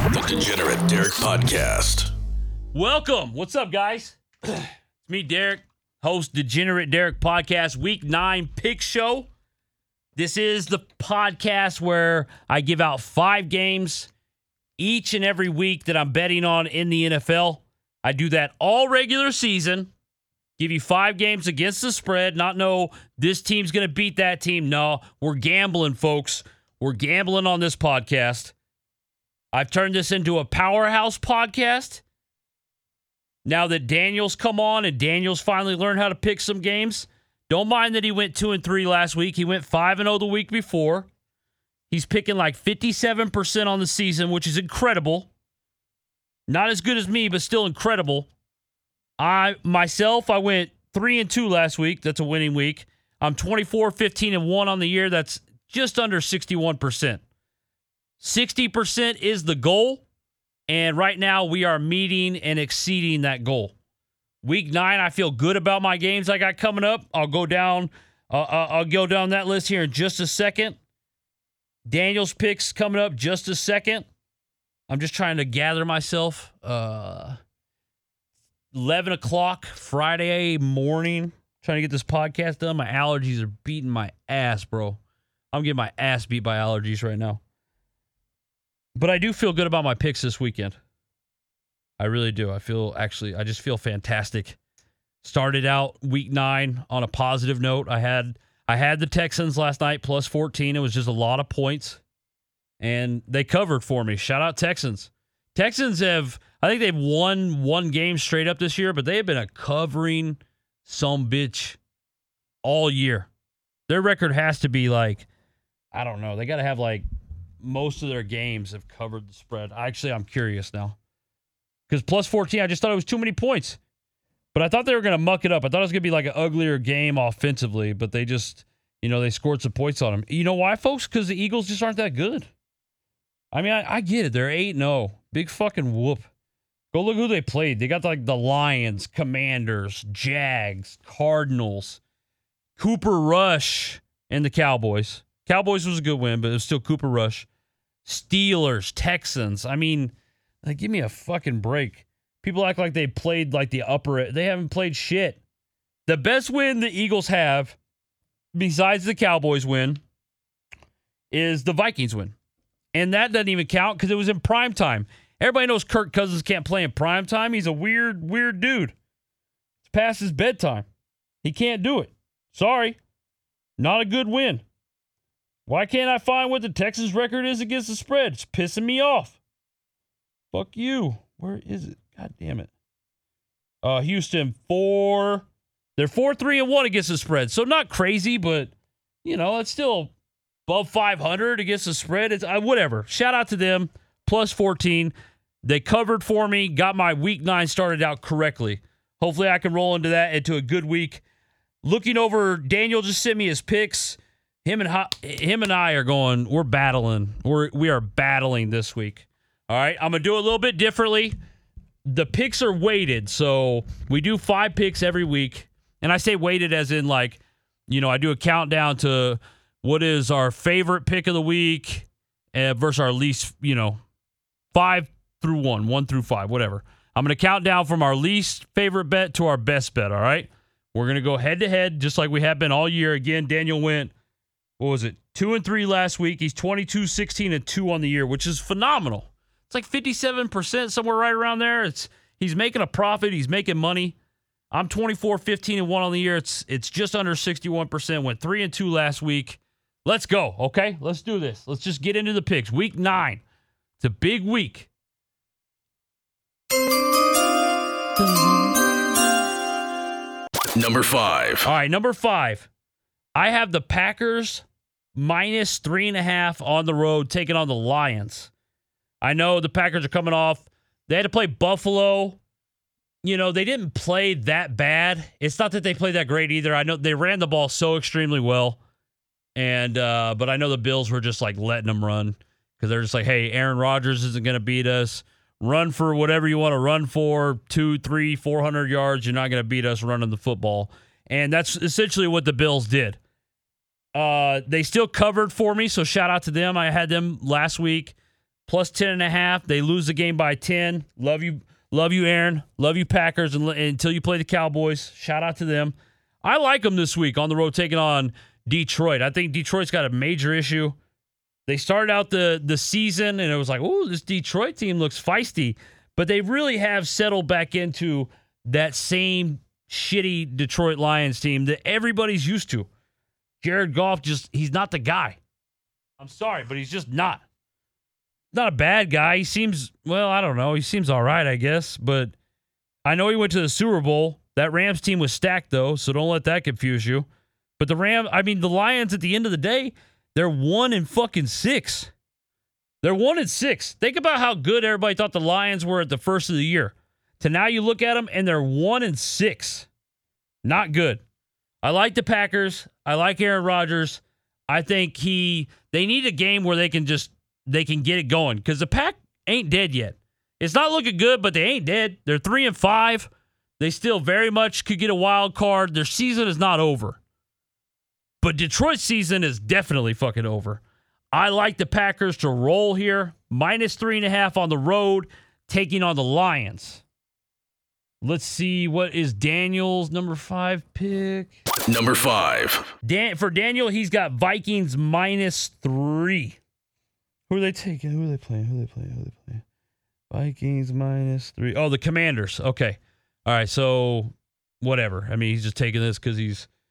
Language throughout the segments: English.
The Degenerate Derek Podcast. Welcome. What's up, guys? It's me, Derek, host Degenerate Derek Podcast, Week 9 Pick Show. This is the podcast where I give out 5 games each and every week that I'm betting on in the NFL. I do that all regular season. Give you 5 games against the spread. Not know this team's going to beat that team. No, we're gambling, folks. We're gambling on this podcast. I've turned this into a powerhouse podcast. Now that Daniel's come on and Daniel's finally learned how to pick some games, don't mind that he went 2-3 last week. He went 5-0 the week before. He's picking like 57% on the season, which is incredible. Not as good as me, but still incredible. I went 3-2 last week. That's a winning week. I'm 24-15-1 on the year. That's just under 61%. 60% is the goal, and right now we are meeting and exceeding that goal. Week 9, I feel good about my games I got coming up. I'll go down that list here in just a second. Daniel's picks coming up just a second. I'm just trying to gather myself. 11 o'clock Friday morning, trying to get this podcast done. My allergies are beating my ass, bro. I'm getting my ass beat by allergies right now. But I do feel good about my picks this weekend. I really do. I just feel fantastic. Started out week 9 on a positive note. I had the Texans last night plus 14. It was just a lot of points. And they covered for me. Shout out Texans. Texans I think they've won 1 game straight up this year, but they have been a covering sumbitch all year. Their record has to be like, I don't know. They got to have like most of their games have covered the spread. I'm curious now. Because plus 14, I just thought it was too many points. But I thought they were going to muck it up. I thought it was going to be like an uglier game offensively, but they just, they scored some points on them. You know why, folks? Because the Eagles just aren't that good. I mean, I get it. They're 8-0. Big fucking whoop. Go look who they played. They got like the Lions, Commanders, Jags, Cardinals, Cooper Rush, and the Cowboys. Cowboys was a good win, but it was still Cooper Rush. Steelers, Texans. I mean, give me a fucking break. People act like they played like the upper. They haven't played shit. The best win the Eagles have, besides the Cowboys win, is the Vikings win. And that doesn't even count because it was in prime time. Everybody knows Kirk Cousins can't play in prime time. He's a weird dude. It's past his bedtime. He can't do it. Sorry. Not a good win. Why can't I find what the Texans record is against the spread? It's pissing me off. Fuck you. Where is it? God damn it. Houston, 4. They're 4-3-1 against the spread. So not crazy, but, it's still above 500 against the spread. It's whatever. Shout out to them. Plus 14. They covered for me. Got my week 9 started out correctly. Hopefully I can roll into a good week. Looking over, Daniel just sent me his picks. Him and I are going, we're battling. We are battling this week. All right, I'm going to do it a little bit differently. The picks are weighted, so we do 5 picks every week. And I say weighted as in I do a countdown to what is our favorite pick of the week versus our least, 5 through 1 through 5, whatever. I'm going to count down from our least favorite bet to our best bet, all right? We're going to go head-to-head just like we have been all year. Again, Daniel went, 2-3 last week. He's 22-16-2 on the year, which is phenomenal. It's like 57%, somewhere right around there. He's making a profit. He's making money. I'm 24-15-1 on the year. It's just under 61%. Went 3-2 last week. Let's go, okay? Let's do this. Let's just get into the picks. Week 9. It's a big week. Number 5. All right, number 5. I have the Packers minus 3.5 on the road taking on the Lions. I know the Packers are coming off. They had to play Buffalo. They didn't play that bad. It's not that they played that great either. I know they ran the ball so extremely well. But I know the Bills were just like letting them run because they're just like, hey, Aaron Rodgers isn't going to beat us. Run for whatever you want to run for, 200, 300, 400 yards. You're not going to beat us running the football. And that's essentially what the Bills did. They still covered for me, so shout out to them. I had them last week. plus 10.5. They lose the game by 10. Love you, Aaron. Love you, Packers, until you play the Cowboys. Shout out to them. I like them this week on the road taking on Detroit. I think Detroit's got a major issue. They started out the season, and it was like, ooh, this Detroit team looks feisty. But they really have settled back into that same shitty Detroit Lions team that everybody's used to. Jared Goff, he's not the guy. I'm sorry, but he's just not. Not a bad guy. He seems, well, I don't know. He seems all right, I guess. But I know he went to the Super Bowl. That Rams team was stacked, though, so don't let that confuse you. But the Lions, at the end of the day, they're 1-6. They're 1-6. Think about how good everybody thought the Lions were at the first of the year. To now you look at them, and they're 1-6. Not good. I like the Packers. I like Aaron Rodgers. I think they need a game where they can get it going because the Pack ain't dead yet. It's not looking good, but they ain't dead. They're 3-5. They still very much could get a wild card. Their season is not over. But Detroit's season is definitely fucking over. I like the Packers to roll here. Minus 3.5 on the road, taking on the Lions. Let's see, what is Daniel's number 5 pick? Number 5. For Daniel, he's got Vikings minus 3. Who are they taking? Who are they playing? Vikings minus 3. Oh, the Commanders. Okay. All right, so whatever. I mean, he's just taking this because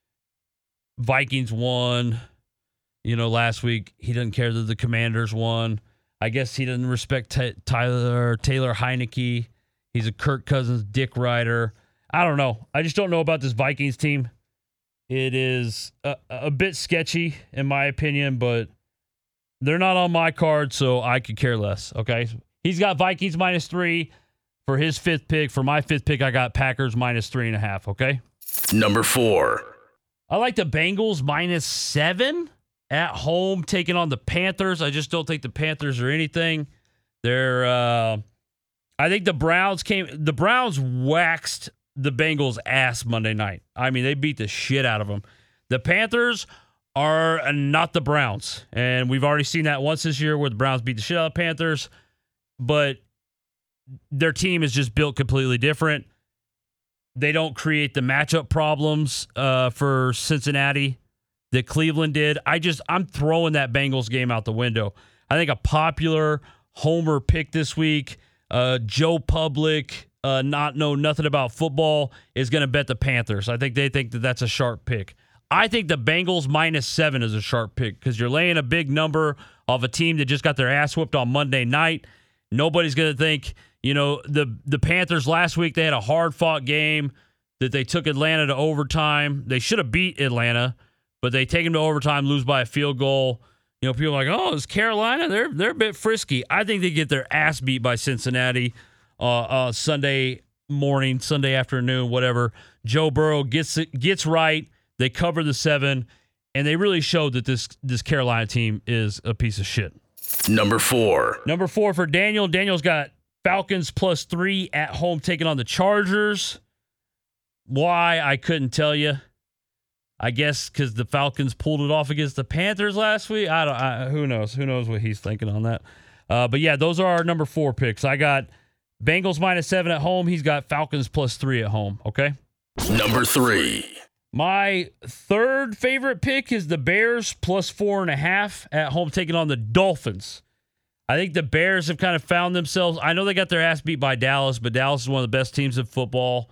Vikings won, last week. He doesn't care that the Commanders won. I guess he doesn't respect Taylor Heineke. He's a Kirk Cousins dick rider. I don't know. I just don't know about this Vikings team. It is a bit sketchy, in my opinion, but they're not on my card, so I could care less, okay? He's got Vikings minus 3 for his 5th pick. For my 5th pick, I got Packers minus 3.5, okay? Number 4. I like the Bengals minus 7 at home taking on the Panthers. I just don't think the Panthers are anything. I think the Browns waxed the Bengals' ass Monday night. I mean, they beat the shit out of them. The Panthers are not the Browns. And we've already seen that once this year where the Browns beat the shit out of the Panthers. But their team is just built completely different. They don't create the matchup problems for Cincinnati that Cleveland did. I'm throwing that Bengals game out the window. I think a popular homer pick this week, Joe Public, not know nothing about football, is going to bet the Panthers. I think they think that that's a sharp pick. I think the Bengals minus 7 is a sharp pick because you're laying a big number of a team that just got their ass whooped on Monday night. Nobody's going to think, the Panthers last week, they had a hard-fought game that they took Atlanta to overtime. They should have beat Atlanta, but they take them to overtime, lose by a field goal. People are like, oh, it's Carolina. They're a bit frisky. I think they get their ass beat by Cincinnati Sunday morning, Sunday afternoon, whatever. Joe Burrow gets right. They cover the 7, and they really showed that this Carolina team is a piece of shit. Number 4. Number 4 for Daniel. Daniel's got Falcons plus 3 at home taking on the Chargers. Why? I couldn't tell you. I guess because the Falcons pulled it off against the Panthers last week. Who knows? Who knows what he's thinking on that? But yeah, those are our number 4 picks. I got Bengals minus 7 at home. He's got Falcons plus 3 at home. Okay. Number 3. My 3rd favorite pick is the Bears plus 4.5 at home taking on the Dolphins. I think the Bears have kind of found themselves. I know they got their ass beat by Dallas, but Dallas is one of the best teams in football.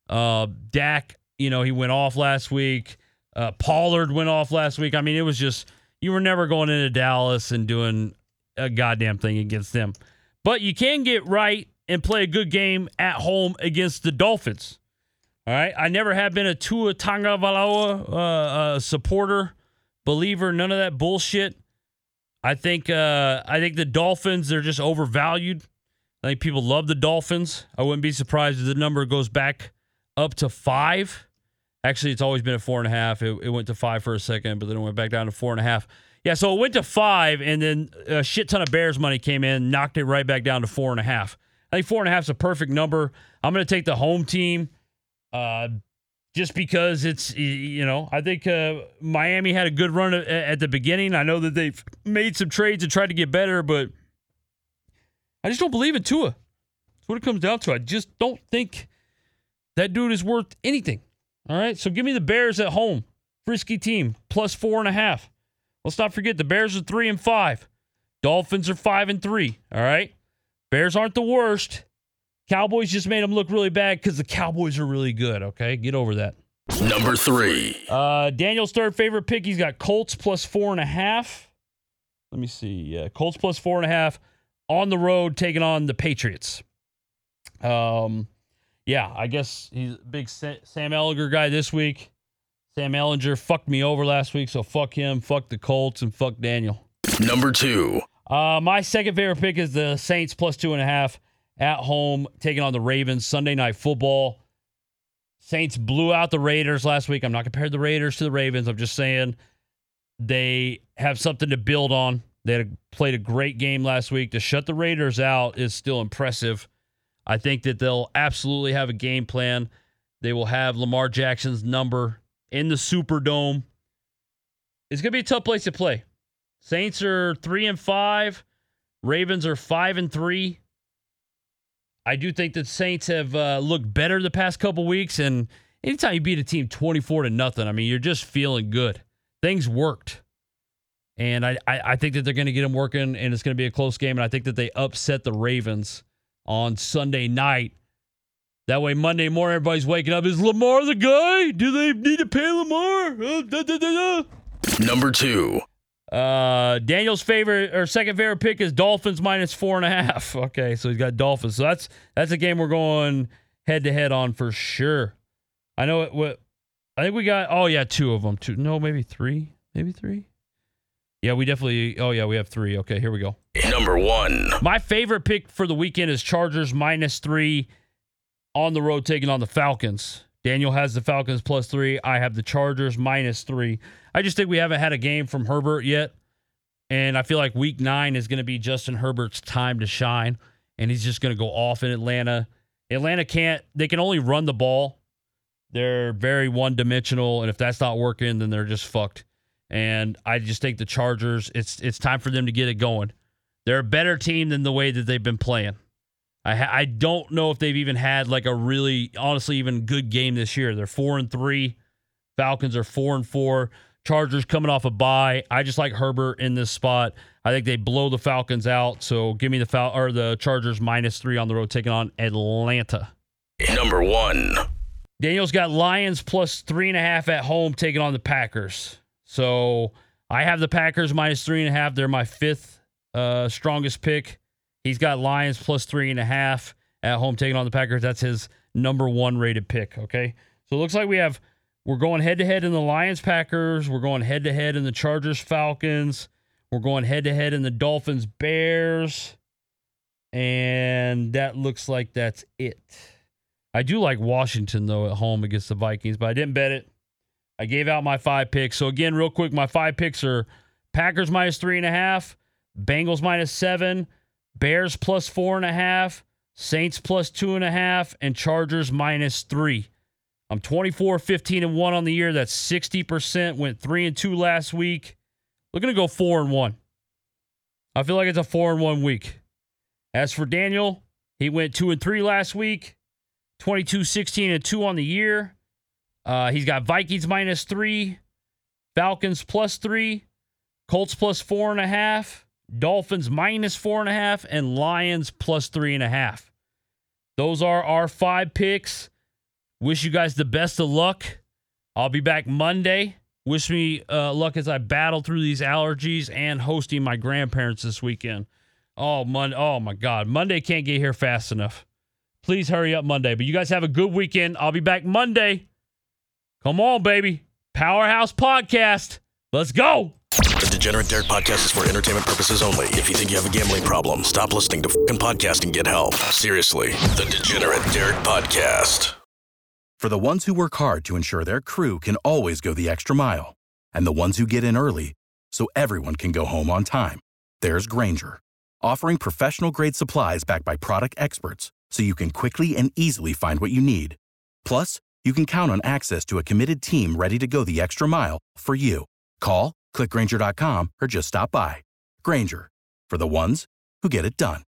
Dak, he went off last week. Pollard went off last week. I mean, it was just, you were never going into Dallas and doing a goddamn thing against them. But you can get right and play a good game at home against the Dolphins. All right? I never have been a Tua Tagovailoa supporter, believer, none of that bullshit. I think the Dolphins, they're just overvalued. I think people love the Dolphins. I wouldn't be surprised if the number goes back up to 5. Actually, it's always been at 4.5. It went to 5 for a second, but then it went back down to 4.5. Yeah, so it went to 5, and then a shit ton of Bears money came in, knocked it right back down to 4.5. I think 4.5 is a perfect number. I'm going to take the home team just because it's, I think Miami had a good run at the beginning. I know that they've made some trades and tried to get better, but I just don't believe in Tua. That's what it comes down to. I just don't think that dude is worth anything. All right, so give me the Bears at home. Frisky team, plus 4.5. Let's not forget the Bears are 3-5. Dolphins are 5-3. All right, Bears aren't the worst. Cowboys just made them look really bad because the Cowboys are really good. Okay, get over that. Number 3. Daniel's third favorite pick. He's got Colts plus 4.5. Let me see. Yeah, Colts plus 4.5 on the road taking on the Patriots. Yeah, I guess he's a big Sam Ehlinger guy this week. Sam Ehlinger fucked me over last week, so fuck him, fuck the Colts, and fuck Daniel. Number 2. My second favorite pick is the Saints plus 2.5 at home taking on the Ravens. Sunday Night Football. Saints blew out the Raiders last week. I'm not comparing the Raiders to the Ravens. I'm just saying they have something to build on. They played a great game last week. To shut the Raiders out is still impressive. I think that they'll absolutely have a game plan. They will have Lamar Jackson's number in the Superdome. It's going to be a tough place to play. Saints are 3-5. Ravens are 5-3. I do think that Saints have looked better the past couple weeks, and anytime you beat a team 24-0, I mean, you're just feeling good. Things worked. And I think that they're going to get them working, and it's going to be a close game, and I think that they upset the Ravens on Sunday night. That way, Monday morning, everybody's waking up. Is Lamar the guy? Do they need to pay Lamar? Number 2. Daniel's favorite or second favorite pick is Dolphins minus 4.5. Okay, so he's got Dolphins. So that's a game we're going head to head on for sure. I know it. I think we got. Oh yeah, 2 of them. 2. No, maybe 3. Maybe 3. Yeah, we definitely. Oh yeah, we have 3. Okay, here we go. Number 1. My favorite pick for the weekend is Chargers minus 3 on the road taking on the Falcons. Daniel has the Falcons plus 3. I have the Chargers minus 3. I just think we haven't had a game from Herbert yet. And I feel like week 9 is going to be Justin Herbert's time to shine. And he's just going to go off in Atlanta. Atlanta they can only run the ball. They're very one-dimensional. And if that's not working, then they're just fucked. And I just think the Chargers, it's time for them to get it going. They're a better team than the way that they've been playing. I don't know if they've even had like a really, honestly, even good game this year. They're 4-3. Falcons are 4-4. Chargers coming off a bye. I just like Herbert in this spot. I think they blow the Falcons out. So give me the Chargers minus 3 on the road taking on Atlanta. Number 1. Daniel's got Lions plus 3.5 at home taking on the Packers. So I have the Packers minus 3.5. They're my 5th strongest pick. He's got Lions plus 3.5 at home taking on the Packers. That's his number 1 rated pick. Okay. So it looks like we're going head to head in the Lions Packers. We're going head to head in the Chargers Falcons. We're going head to head in the Dolphins Bears. And that looks like that's it. I do like Washington though at home against the Vikings, but I didn't bet it. I gave out my 5 picks. So again, real quick, my 5 picks are Packers minus 3.5, Bengals minus 7, Bears plus 4.5, Saints plus 2.5, and Chargers minus 3. I'm 24-15-1 on the year. That's 60%. Went 3-2 last week. Looking to go 4-1. I feel like it's a 4-1 week. As for Daniel, he went 2-3 last week. 22-16-2 on the year. He's got Vikings minus 3, Falcons plus 3, Colts plus 4.5, Dolphins minus 4.5, and Lions plus 3.5. Those are our 5 picks. Wish you guys the best of luck. I'll be back Monday. Wish me luck as I battle through these allergies and hosting my grandparents this weekend. Oh my God. Monday can't get here fast enough. Please hurry up Monday. But you guys have a good weekend. I'll be back Monday. Come on, baby. Powerhouse Podcast. Let's go. The Degenerate Derek Podcast is for entertainment purposes only. If you think you have a gambling problem, stop listening to fucking podcast and get help. Seriously. The Degenerate Derek Podcast. For the ones who work hard to ensure their crew can always go the extra mile, and the ones who get in early so everyone can go home on time, there's Grainger, offering professional-grade supplies backed by product experts so you can quickly and easily find what you need. Plus, you can count on access to a committed team ready to go the extra mile for you. Call, click Grainger.com, or just stop by. Grainger, for the ones who get it done.